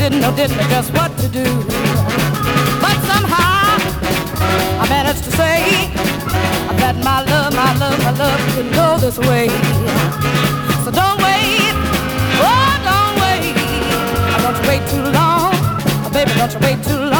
didn't know just what to do. But somehow I managed to say that my love couldn't go this way. So don't wait, oh don't wait. Don't you wait too long, baby, don't you wait too long.